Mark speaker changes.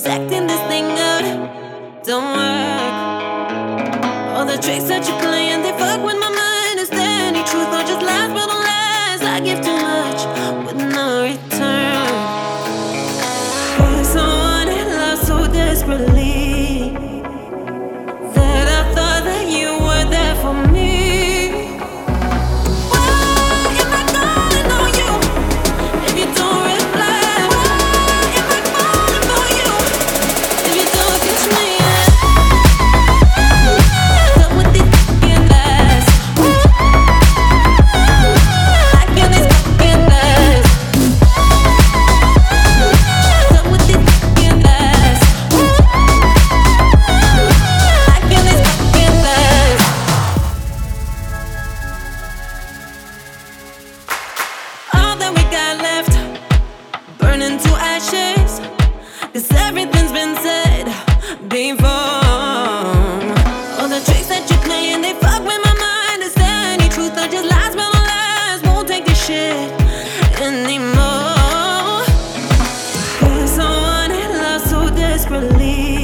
Speaker 1: acting this thing out don't work. All the tricks that you're playing, they fuck with my mind. Is there any truth or just lies? But don't lies, I give too much with no return. For someone I love so desperately that I thought that you were there for me. Burning to ashes, 'cause everything's been said before. All the tricks that you're playing, they fuck with my mind. Is there any truth or just lies? But no lies won't take this shit anymore. You're someone I love so desperately